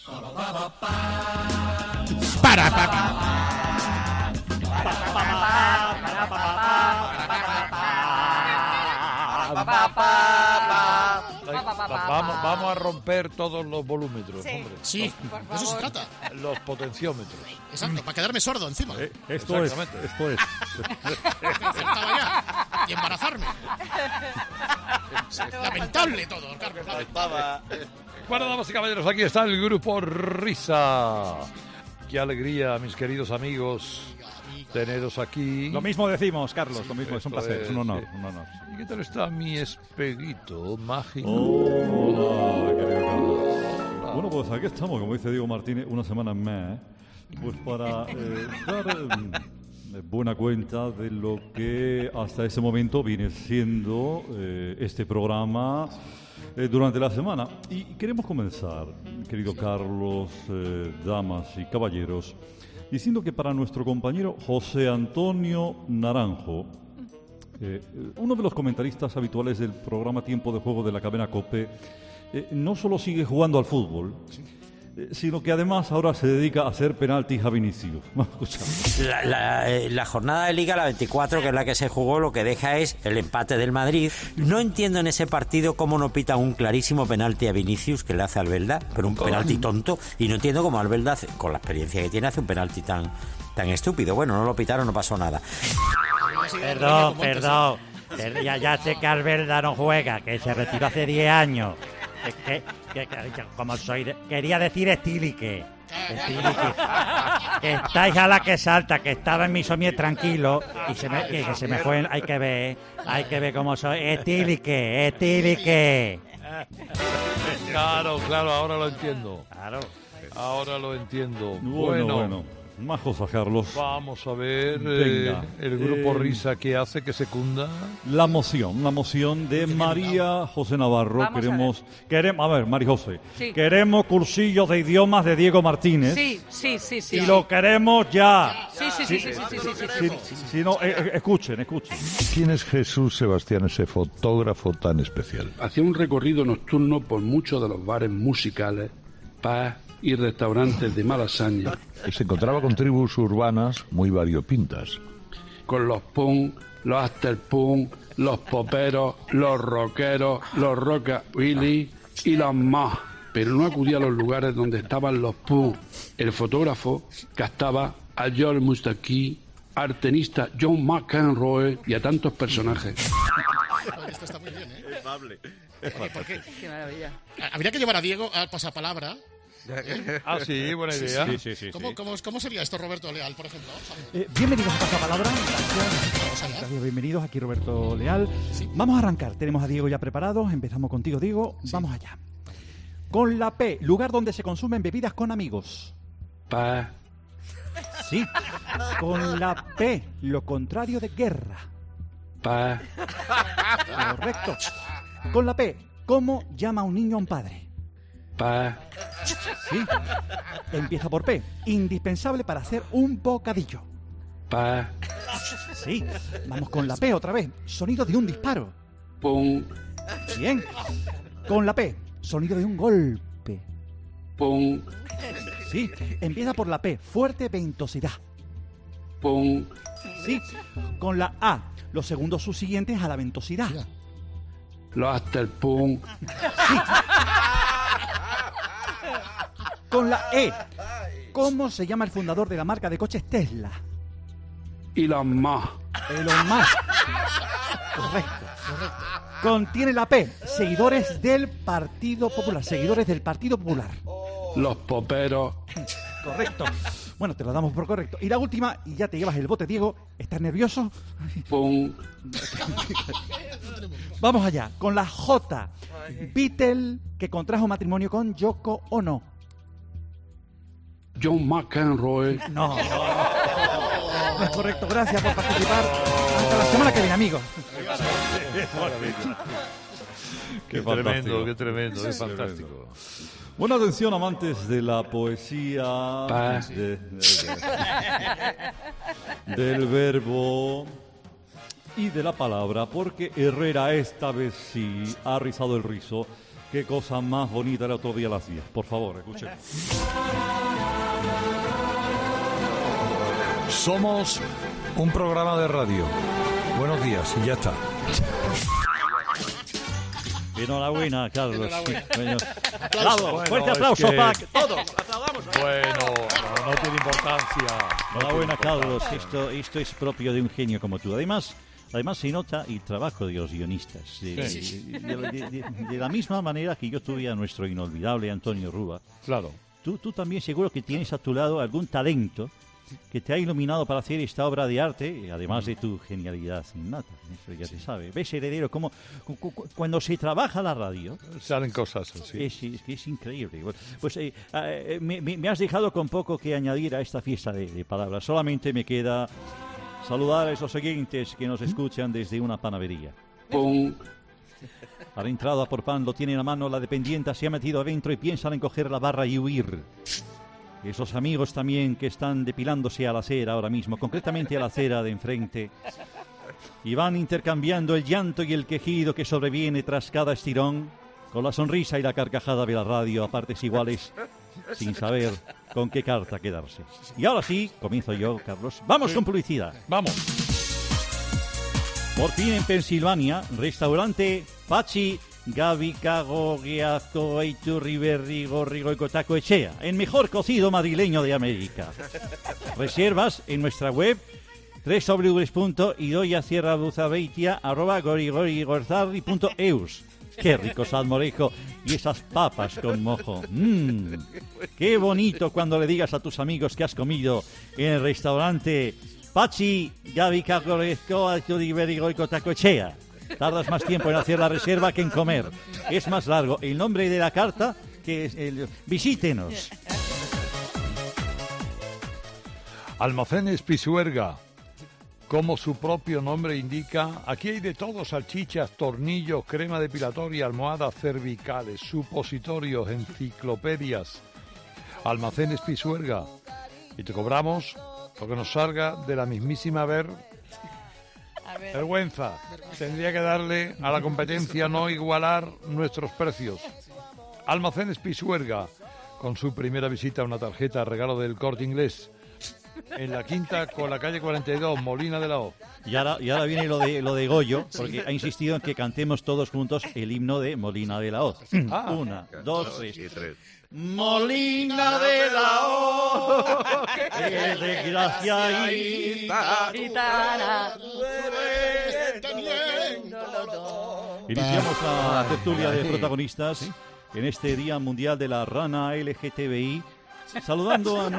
Vamos a romper todos los volúmetros, hombre. Sí, de eso se trata. Los potenciómetros. Exacto, para quedarme sordo encima. Esto es. Faltaba ya. Y embarazarme. Lamentable todo, Carlos. Bueno, damas y caballeros, aquí está el grupo Risa. Qué alegría, mis queridos amigos, teneros aquí. Lo mismo decimos, Carlos, lo mismo, es un placer, es un honor, sí. un honor. ¿Y qué tal está mi espeguito mágico? Hola, querido Carlos. Bueno, pues aquí estamos, como dice Diego Martínez, una semana más, pues para dar buena cuenta de lo que hasta ese momento viene siendo este programa durante la semana. Y queremos comenzar, querido Carlos, damas y caballeros, diciendo que para nuestro compañero José Antonio Naranjo, uno de los comentaristas habituales del programa Tiempo de Juego de la cadena COPE, no solo sigue jugando al fútbol, sino que además ahora se dedica a hacer penaltis a Vinicius. La jornada de Liga, la 24, que es la que se jugó, lo que deja es el empate del Madrid. No entiendo en ese partido cómo no pita un clarísimo penalti a Vinicius que le hace a Albelda, pero un penalti tonto, y no entiendo cómo Albelda, con la experiencia que tiene, hace un penalti tan estúpido. Bueno, no lo pitaron, no pasó nada. Perdón. Ya sé que Albelda no juega, que se retiró hace 10 años. Quería decir Estílique. Que estáis a la que salta, que estaba en mi somier tranquilo y que se me fue. Hay que ver cómo soy. Estílique. Claro, ahora lo entiendo. Claro. Ahora lo entiendo. Bueno. Más cosas, Carlos. Vamos a ver Venga, el grupo Risa que hace, que secunda. La moción de María José Navarro. Queremos, a ver, María José. Sí. Queremos cursillos de idiomas de Diego Martínez. Sí. Y lo queremos ya. Sí. Si no, escuchen. ¿Quién es Jesús Sebastián, ese fotógrafo tan especial? Hacía un recorrido nocturno por muchos de los bares musicales, pubs y restaurantes de Malasaña. Se encontraba con tribus urbanas muy variopintas. Con los punk, los afterpunk, los poperos, los rockeros, los rockabilly y los más. Pero no acudía a los lugares donde estaban los punk. El fotógrafo captaba a George Mustaki, al tenista John McEnroe y a tantos personajes. Esto está muy bien, ¿eh? Qué maravilla. Habría que llevar a Diego al pasapalabra. Ah, sí, buena idea. Sí. ¿Cómo sería esto, Roberto Leal, por ejemplo? Bienvenidos a Pasapalabra. Gracias. Bienvenidos, aquí Roberto Leal. Sí. Vamos a arrancar. Tenemos a Diego ya preparado. Empezamos contigo, Diego. Sí. Vamos allá. Con la P, lugar donde se consumen bebidas con amigos. Pa. Sí. Con la P, lo contrario de guerra. Pa. Correcto. Con la P, ¿cómo llama un niño a un padre? Pa. Sí. Empieza por P. Indispensable para hacer un bocadillo. Pa. Sí. Vamos con la P otra vez. Sonido de un disparo. Pum. Bien. Con la P. Sonido de un golpe. Pum. Sí. Empieza por la P. Fuerte ventosidad. Pum. Sí. Con la A. Los segundos subsiguientes a la ventosidad. Los afterpunk. Sí. Con la E. ¿Cómo se llama el fundador de la marca de coches Tesla? Y los más. Elon Musk. Correcto. Contiene la P. Seguidores del Partido Popular. Los poperos. Correcto. Bueno, te lo damos por correcto. Y la última, y ya te llevas el bote, Diego. ¿Estás nervioso? Pum. Vamos allá. Con la J. Beatle, que contrajo matrimonio con Yoko Ono. John McEnroe. No es correcto. Gracias por participar. Hasta la semana que viene, amigos. Qué tremendo, es fantástico. Buena atención, amantes de la poesía, del verbo y de la palabra, porque Herrera esta vez sí ha rizado el rizo qué cosa más bonita el otro día las 10. Por favor, escuchen. Somos un programa de radio. Buenos días, y ya está. Enhorabuena, Carlos. Enhorabuena. Bueno, Aplauso. bravo, fuerte aplauso, que- Pac. Todos, aplaudamos. Bueno, no tiene importancia. Enhorabuena, Carlos. Esto es propio de un genio como tú. Además se nota el trabajo de los guionistas. De la misma manera que yo tuve a nuestro inolvidable Antonio Rúa. Claro. Tú también seguro que tienes a tu lado algún talento que te ha iluminado para hacer esta obra de arte, además de tu genialidad innata. Eso ya se sabe. ¿Ves, Heredero, cómo cuando se trabaja la radio Salen cosas así. es increíble? Pues me has dejado con poco que añadir a esta fiesta de palabras. Solamente me queda saludar a esos oyentes que nos escuchan desde una panadería. Pum. Han entrado a por pan, lo tienen a mano, la dependienta se ha metido adentro y piensan en coger la barra y huir. Esos amigos también que están depilándose a la acera ahora mismo, concretamente a la acera de enfrente, y van intercambiando el llanto y el quejido que sobreviene tras cada estirón, con la sonrisa y la carcajada de la radio a partes iguales, sin saber con qué carta quedarse. Y ahora sí, comienzo yo, Carlos. ¡Vamos con publicidad! Vamos. Por fin en Pensilvania, restaurante Pachi Gaby Cago Guiazco Eiturriberri Gorrigo y Cotaco Echea, el mejor cocido madrileño de América. Reservas en nuestra web www.idoiasierraluzabeitia@gorigorigorzarri.eus. Qué rico salmorejo y esas papas con mojo. Qué bonito cuando le digas a tus amigos que has comido en el restaurante Pachi Gaby Cago Guiazco Eiturriberri Gorrigo y Cotaco Echea. Tardas más tiempo en hacer la reserva que en comer. Es más largo el nombre de la carta que el... Visítenos. Almacenes Pisuerga. Como su propio nombre indica, aquí hay de todo: salchichas, tornillos, crema depilatoria, almohadas cervicales, supositorios, enciclopedias. Almacenes Pisuerga. Y te cobramos lo que nos salga de la mismísima vergüenza. Tendría que darle a la competencia no igualar nuestros precios. Almacenes Pisuerga, con su primera visita a una tarjeta regalo del Corte Inglés, en la quinta con la calle 42, Molina de la O. Y ahora viene lo de Goyo, porque ha insistido en que cantemos todos juntos el himno de Molina de la O. Una, dos, tres. Molina de la O, qué desgracia Gitana. Iniciamos la tertulia de protagonistas en este Día Mundial de la Rana LGTBI, saludando a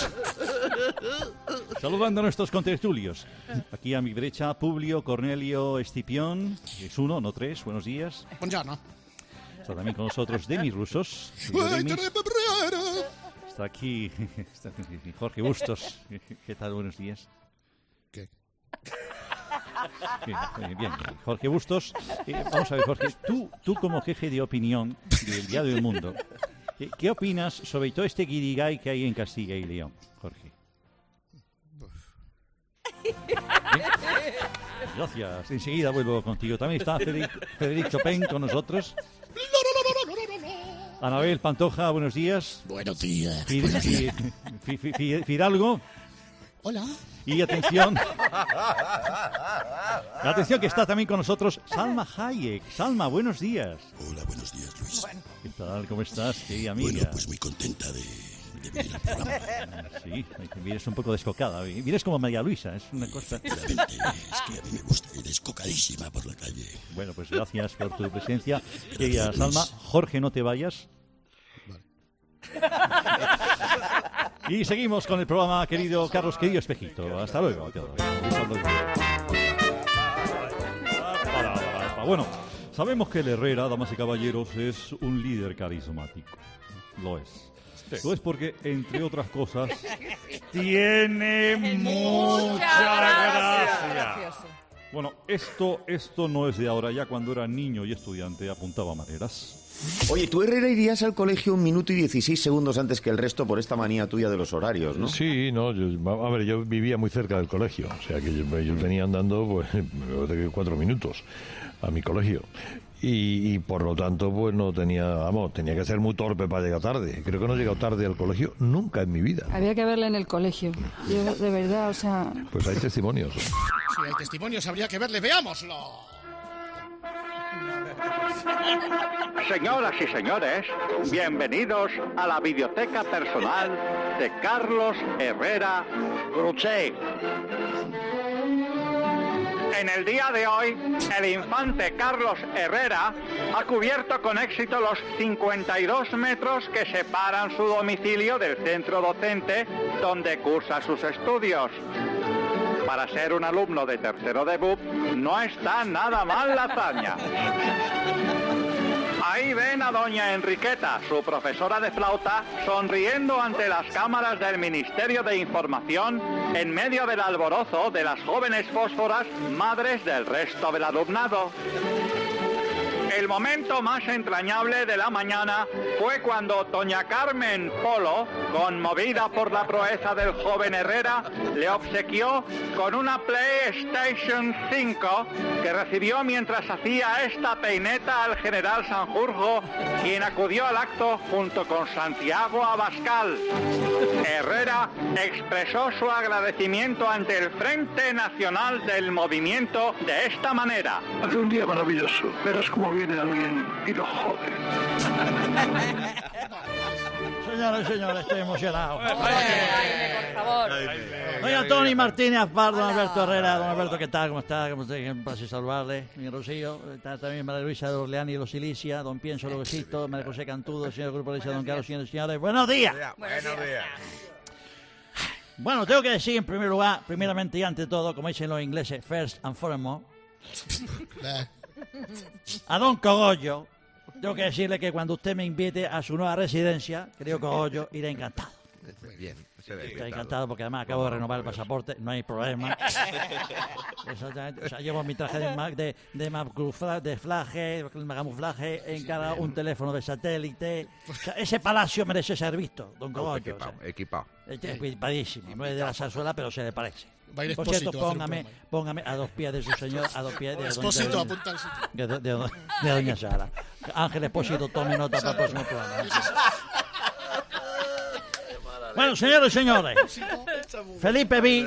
nuestros contertulios. Aquí a mi derecha, Publio Cornelio Escipión, es uno, no tres, buenos días. Buongiorno. Está también con nosotros Demis Rusos. Está aquí Jorge Bustos. ¿Qué tal? Buenos días. ¿Qué? Bien. Jorge Bustos. Vamos a ver, Jorge, tú como jefe de opinión del Diario del Mundo, ¿qué opinas sobre todo este guirigay que hay en Castilla y León, Jorge? Gracias. Enseguida vuelvo contigo. También está Federico Chopin con nosotros. Anabel Pantoja, buenos días. Buenos días. Fidalgo. Hola. Y atención que está también con nosotros Salma Hayek. Salma, buenos días. Hola, buenos días, Luis. ¿Qué tal? ¿Cómo estás, querida amiga? Bueno, pues muy contenta de venir al programa. Sí, vienes un poco descocada. Vienes como María Luisa, es una cosa... Efectivamente, es que a mí me gusta ir descocadísima por la calle. Bueno, pues gracias por tu presencia, querida Salma. Jorge, no te vayas. Y seguimos con el programa, querido Carlos, querido Espejito. Hasta luego. Bueno, sabemos que el Herrera, damas y caballeros, es un líder carismático. Lo es. Lo es porque, entre otras cosas, tiene mucha gracia. Bueno, esto no es de ahora. Ya cuando era niño y estudiante apuntaba maneras. Oye, tú, Herrera, irías al colegio 1 minuto y 16 segundos antes que el resto por esta manía tuya de los horarios, ¿no? Sí, no, yo vivía muy cerca del colegio, o sea que yo venía andando pues 4 minutos a mi colegio. y por lo tanto pues no tenía que ser muy torpe para llegar tarde. Creo que no he llegado tarde al colegio nunca en mi vida. Había que verle en el colegio. Yo, de verdad, o sea... Pues hay testimonios. Si hay testimonios, habría que verle. ¡Veámoslo! Señoras y señores, bienvenidos a la biblioteca personal de Carlos Herrera Gruchet. En el día de hoy, el infante Carlos Herrera ha cubierto con éxito los 52 metros que separan su domicilio del centro docente donde cursa sus estudios. Para ser un alumno de tercero de BUP, no está nada mal la hazaña. Ahí ven a doña Enriqueta, su profesora de flauta, sonriendo ante las cámaras del Ministerio de Información en medio del alborozo de las jóvenes fósforas, madres del resto del alumnado. El momento más entrañable de la mañana fue cuando doña Carmen Polo, conmovida por la proeza del joven Herrera, le obsequió con una PlayStation 5 que recibió mientras hacía esta peineta al general Sanjurjo, quien acudió al acto junto con Santiago Abascal. Herrera expresó su agradecimiento ante el Frente Nacional del Movimiento de esta manera. Hace un día maravilloso, verás cómo viene alguien y lo jode. Señores y señores, estoy emocionado. Jaime, por favor. Doña Tony Martínez Pardo, don Alberto Herrera. Don Alberto, ¿qué tal? ¿Cómo está? ¿Cómo está? Un placer saludarle. Mi Rocío, está también María Luisa de Orleán y Los Silicia, don Pienso Loguecito, María José Cantudo, señor Grupo de don Carlos, señores y señores. ¡Buenos días! Buenos días. Bueno, tengo que decir en primer lugar, primeramente y ante todo, como dicen los ingleses, first and foremost, a don Cogollo, tengo que decirle que cuando usted me invite a su nueva residencia, querido Cogollo, iré encantado. Bien, Estoy encantado porque además acabo de renovar el pasaporte, no hay problema. Exactamente. O sea, llevo mi traje de camuflaje en cada un teléfono de satélite. O sea, ese palacio merece ser visto, don Cogollo. Equipado. Equipadísimo. No es de la zarzuela, pero se le parece. Va a ir Por cierto, Expósito a hacer un póngame a dos pies de su señor, a dos pies de Expósito, apunta al sitio. de doña Sara. Ángel Expósito, tome nota para el próximo programa. Bueno, señores y señores, Felipe B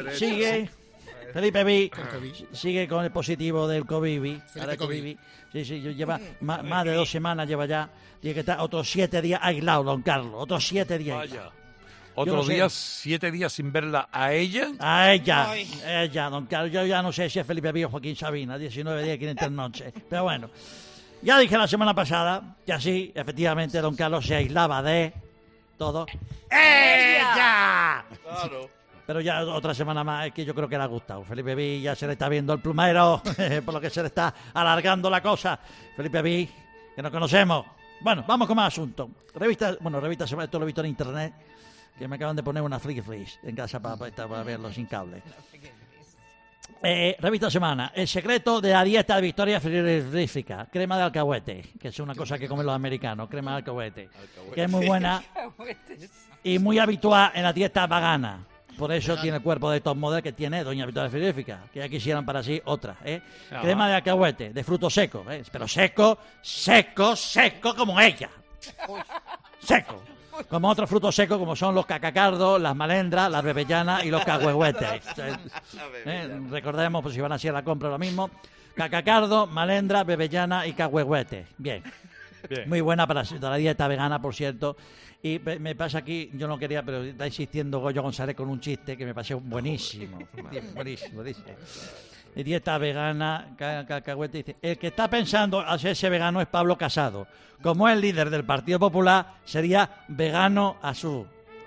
sigue con el positivo del COVID. Sí, lleva más de 2 semanas, lleva ya. Tiene que estar otros 7 días aislado, don Carlos. Otros 7 días aislado. ¿Otros días, 7 días sin verla a ella? A ella, don Carlos. Yo ya no sé si es Felipe B o Joaquín Sabina, 19 días, 500 noches. Pero bueno, ya dije la semana pasada que así, efectivamente, don Carlos se aislaba de todo. ¡Ella! Claro. Pero ya otra semana más, es que yo creo que le ha gustado. Felipe B ya se le está viendo el plumero, por lo que se le está alargando la cosa. Felipe B, que nos conocemos. Bueno, vamos con más asuntos. Revista Semana, esto lo he visto en internet, que me acaban de poner una Friki Flish en casa para verlo sin cable. Revista Semana, el secreto de la dieta de Victoria frigorífica, crema de alcahuete, que es una cosa que comen los americanos, crema de alcahuete, que es muy buena y muy habitual en la dieta vegana. Por eso tiene el cuerpo de top model que tiene doña Victoria frigorífica, que ya quisieran para sí otra, Crema de alcahuete, de frutos secos, pero seco como ella. Seco. Como otros frutos secos como son los cacacardos, las malendras, las bebellanas y los cahuehuetes. Recordemos, pues si van a hacer la compra lo mismo, cacacardo, malendra, bebellana y cahuehuete. Bien. Muy buena para la dieta vegana, por cierto. Y me pasa aquí, yo no quería, pero está insistiendo Goyo González con un chiste que me pareció buenísimo. Buenísimo. Dieta vegana, cacahuete, dice, el que está pensando hacerse vegano es Pablo Casado. Como es líder del Partido Popular, sería vegano a su...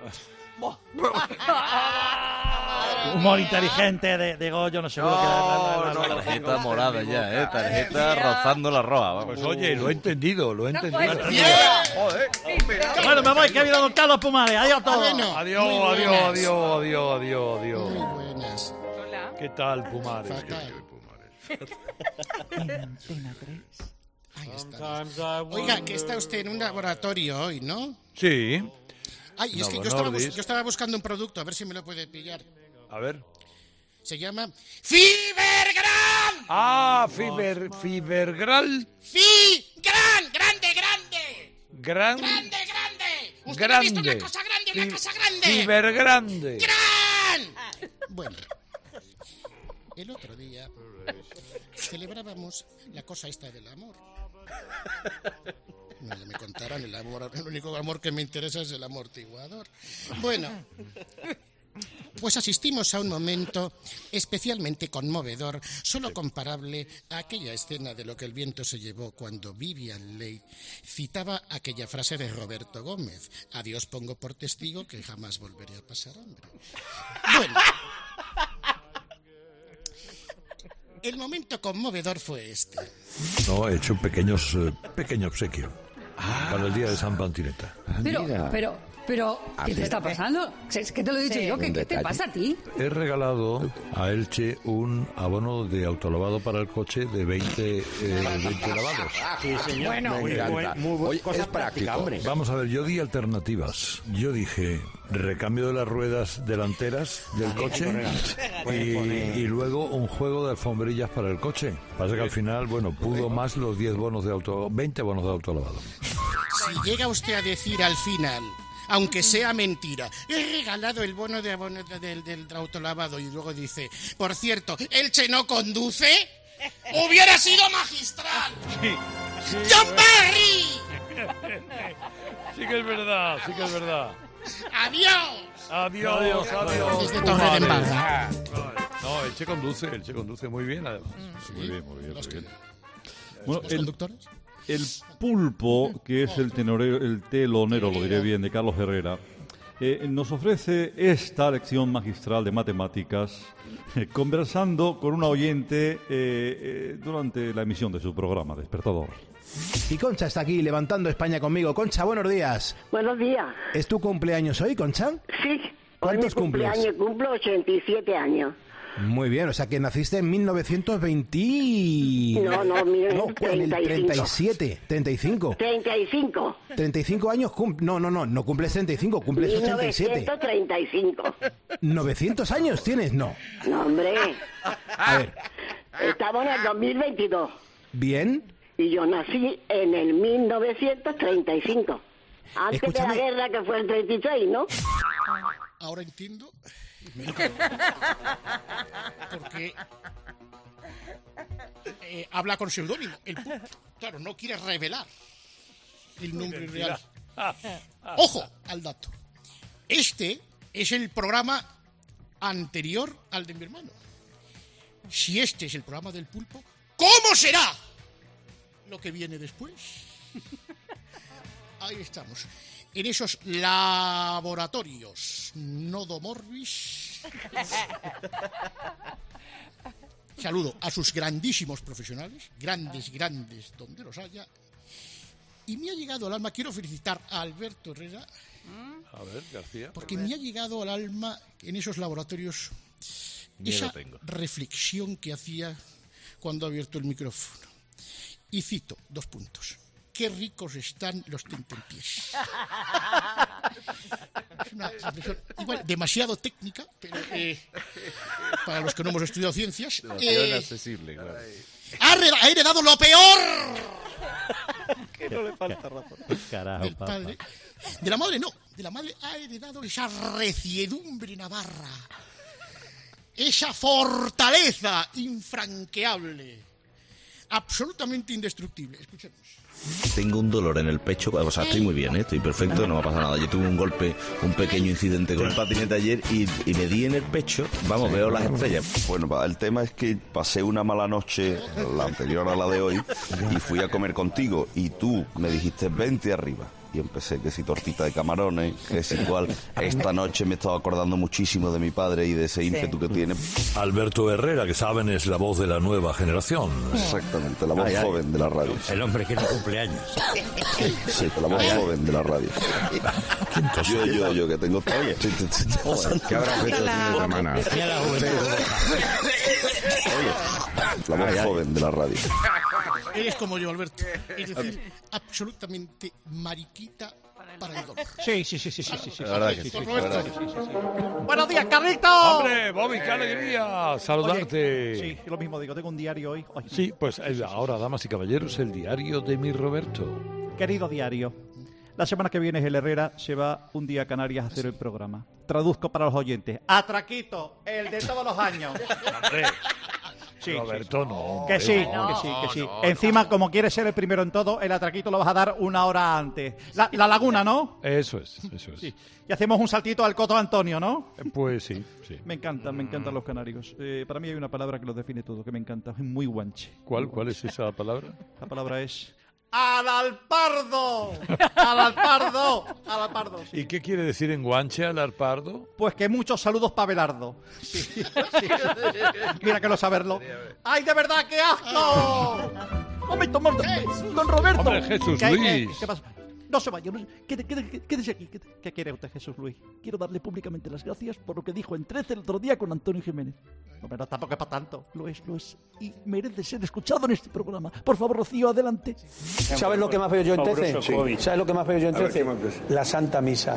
Humor inteligente de Goyo, no sé. Tarjeta morada ya, tarjeta rozando la roja. Vamos. Pues oye, lo he entendido. Joder. Bueno, me voy, que ha habido don Carlos Pumares. Adiós a todos. Adiós. Muy buenas. Hola. ¿Qué tal, Pumares? Antena 3. Ahí está. Oiga, que está usted en un laboratorio hoy, ¿no? Sí. Ay, y es que yo estaba buscando un producto, a ver si me lo puede pillar. A ver. Se llama Fibergran. Ah, Fibergral. Grande. Usted ha visto una cosa grande, una casa grande. Fibergrande. Bueno, el otro día celebrábamos la cosa esta del amor. No, ya me contarán el amor. El único amor que me interesa es el amortiguador. Bueno, pues asistimos a un momento especialmente conmovedor, solo comparable a aquella escena de Lo que el viento se llevó cuando Vivian Leigh citaba aquella frase de Roberto Gómez: a Dios pongo por testigo que jamás volveré a pasar hambre. Bueno, el momento conmovedor fue este. No, he hecho un pequeño obsequio para el día de San Pantineta. Pero, ¿qué te está pasando? Es que te lo he dicho yo, ¿qué te pasa a ti? He regalado a Elche un abono de autolavado para el coche de 20 lavados. Sí, señor. Bueno, muy cosa práctica, hombre. Vamos a ver, yo di alternativas. Yo dije recambio de las ruedas delanteras del coche y luego un juego de alfombrillas para el coche. Pasa que al final, pudo más los 20 bonos de autolavado. Si llega usted a decir al final, aunque sea mentira, he regalado el bono de abono del autolavado, y luego dice, por cierto, ¿Elche no conduce? ¡Hubiera sido magistral! ¡John Barry! Sí que es verdad. ¡Adiós! Desde Torredembarra. No, Elche conduce muy bien, además. Muy bien. Bueno, ¿los conductores? El pulpo, que es el telonero, lo diré bien, de Carlos Herrera, nos ofrece esta lección magistral de matemáticas conversando con una oyente durante la emisión de su programa Despertador. Y Concha está aquí levantando España conmigo. Concha, buenos días. Buenos días. ¿Es tu cumpleaños hoy, Concha? Sí. ¿Cuántos cumples? Cumplo 87 años. Muy bien, o sea que naciste en 1920... No, 37, 35. 35. 35 años, no cumples 35, cumples 87. 935. ¿900 años tienes? No. No, hombre. A ver. Estamos en el 2022. Bien. Y yo nací en el 1935. Antes Escúchame. de la guerra, que fue el 36, ¿no? Ahora entiendo. Porque habla con seudónimo. Claro, no quiere revelar el nombre real. Ojo al dato. Este es el programa anterior al de mi hermano. Si este es el programa del pulpo, ¿cómo será lo que viene después? Ahí estamos. En esos laboratorios Nodo Morbis. Saludo a sus grandísimos profesionales, grandes, donde los haya. Y me ha llegado al alma, quiero felicitar a Alberto Herrera. A ver, García. Porque me ha llegado al alma en esos laboratorios esa reflexión que hacía cuando ha abierto el micrófono. Y cito, 2 puntos. Qué ricos están los tentempiés. Es una reflexión igual demasiado técnica, pero para los que no hemos estudiado ciencias. Demasiado inaccesible, claro. Ha heredado lo peor. Que no le falta razón. Carajo, del padre. De la madre no. De la madre ha heredado esa reciedumbre navarra. Esa fortaleza infranqueable. Absolutamente indestructible. Escuchemos. Tengo un dolor en el pecho, o sea, estoy muy bien, estoy perfecto, no me ha pasado nada. Yo tuve un pequeño incidente con el patinete ayer y me di en el pecho, veo las estrellas. Bueno, el tema es que pasé una mala noche, la anterior a la de hoy, y fui a comer contigo y tú me dijiste vente arriba. Y empecé que si tortita de camarones, que si igual. Esta noche me estaba acordando muchísimo de mi padre y de ese ímpetu que tiene. Alberto Herrera, que saben es la voz de la nueva generación. Exactamente, la voz joven de la radio. El hombre que no cumple años. Sí, la voz joven de la radio. Yo que tengo todo. ¿Qué habrá hecho el fin de semana? La voz joven de la radio. Eres como yo, Alberto. Es decir, absolutamente mariquita para el dolor. Sí. La verdad que sí. Buenos días, Carlito. ¡Hombre, Bobby, qué alegría saludarte! Oye, sí, lo mismo digo, tengo un diario hoy. Sí, pues ahora, damas y caballeros, el diario de mi Roberto. Querido diario, la semana que viene el Herrera se va un día a Canarias a hacer el programa. Traduzco para los oyentes. Atraquito, el de todos los años. Sí, Roberto, no. Que sí. Encima, como quieres ser el primero en todo, el atraquito lo vas a dar una hora antes. La laguna, ¿no? Eso es. Sí. Y hacemos un saltito al Coto Antonio, ¿no? Pues sí. Me encantan los canarios. Para mí hay una palabra que los define todo, que me encanta. Es muy guanche. ¿Cuál es esa palabra? La palabra es... ¡Al alpardo! ¡Al alpardo! ¡Al alpardo! Sí. ¿Y qué quiere decir en guanche al alpardo? Pues que muchos saludos para Belardo. Sí. Mira que lo saberlo. ¡Ay, de verdad, qué asco! Momento, don Roberto. Hombre, Jesús Luis. ¿Qué pasa? No se vaya, quédese aquí. ¿Qué quiere usted, Jesús Luis? Quiero darle públicamente las gracias por lo que dijo en 13 el otro día con Antonio Jiménez. No, pero tampoco es para tanto. Lo es. Y merece ser escuchado en este programa. Por favor, Rocío, adelante. ¿Sabes lo que más veo yo en 13? Sí. ¿Sabes lo que más veo yo en 13? La Santa Misa.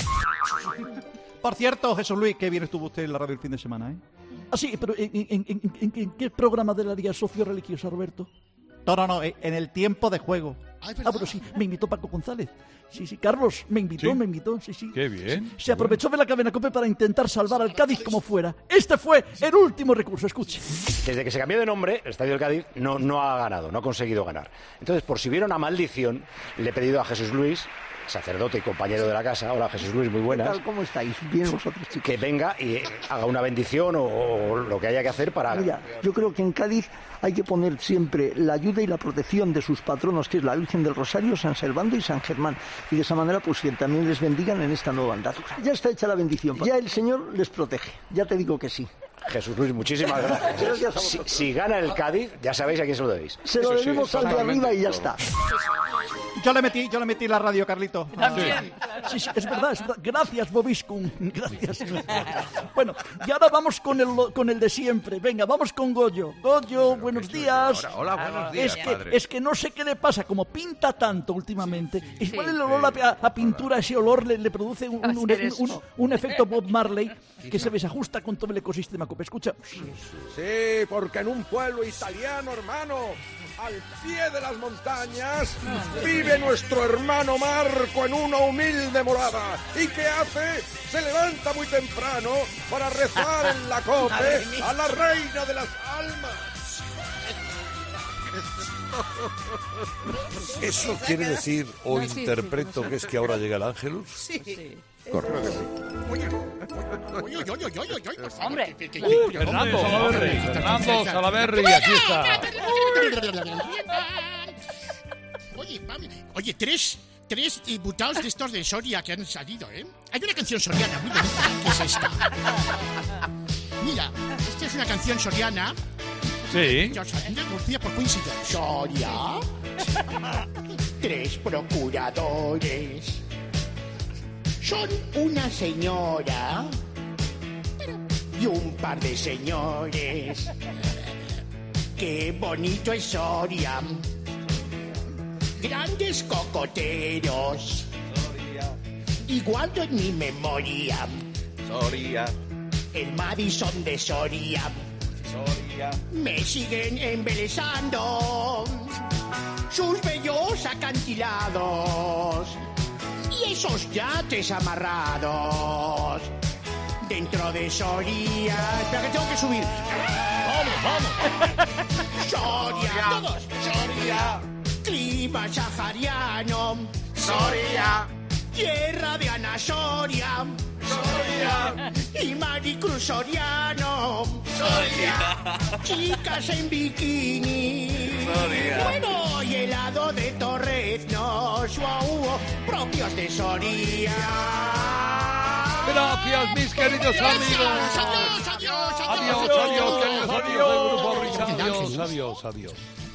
Por cierto, Jesús Luis, qué bien estuvo usted en la radio el fin de semana, ¿eh? Ah, sí, pero ¿en qué programa de la Liga Socio-Religiosa, Roberto? No, en el tiempo de juego. Pero sí, me invitó Paco González. Sí, Carlos, me invitó, sí. Qué bien. Se aprovechó de la cadena COPE para intentar salvar al Cádiz como fuera. Este fue el último recurso, escuche. Desde que se cambió de nombre, el Estadio del Cádiz no ha ganado, no ha conseguido ganar. Entonces, por si hubiera una maldición, le he pedido a Jesús Luis, sacerdote y compañero de la casa, hola Jesús Luis, muy buenas. ¿Qué tal? ¿Cómo estáis? Bien vosotros, chicos. Que venga y haga una bendición o lo que haya que hacer para... Mira, yo creo que en Cádiz hay que poner siempre la ayuda y la protección de sus patronos, que es la Virgen del Rosario, San Servando y San Germán. Y de esa manera, pues que también les bendigan en esta nueva andadura. Ya está hecha la bendición. Ya el Señor les protege. Ya te digo que sí. Jesús Luis, muchísimas gracias. Si gana el Cádiz, ya sabéis a quién se lo debéis. Se lo debemos al de arriba y ya está. Yo le metí la radio, Carlito. También. Sí, es verdad. Gracias, Bobiscum. Gracias. Bueno, y ahora vamos con el de siempre. Venga, vamos con Goyo. Goyo, buenos días. Hola, buenos días, padre. Es que no sé qué le pasa, como pinta tanto últimamente. Igual el olor a pintura, ese olor le produce un efecto Bob Marley que se desajusta con todo el ecosistema. Escucha. Sí, porque en un pueblo italiano, hermano, al pie de las montañas, vive nuestro hermano Marco en una humilde morada. ¿Y qué hace? Se levanta muy temprano para rezar en la cope a la reina de las almas. ¿Eso quiere decir o interpreto que es que ahora llega el Ángelus? Sí. Correcto. Oye, hombre. Fernando Salaverry, aquí está. Oye, tres diputados de estos de Soria que han salido, ¿eh? Hay una canción soriana muy bonita, que es esta. Mira, esta es una canción soriana. Sí. Producida por Quincy Jones. Soria. 3 procuradores. Son una señora y un par de señores. Qué bonito es Soria. Grandes cocoteros. Y guardo en mi memoria Soria. el Madison de Soria. Soria. Me siguen embelesando sus bellos acantilados y esos yates amarrados dentro de Soria. Espera que tengo que subir. ¡Vamos! Soria, todos. Soria. Clima sahariano. Soria. Tierra de Ana Soria. Soria. Y Maricruz Soriano. Soria. Chicas en bikini. Soria. Bueno, y helado de torreznos. Wow, propios de Soria. Gracias, mis queridos amigos. Adiós, queridos amigos del Grupo Risa. Adiós.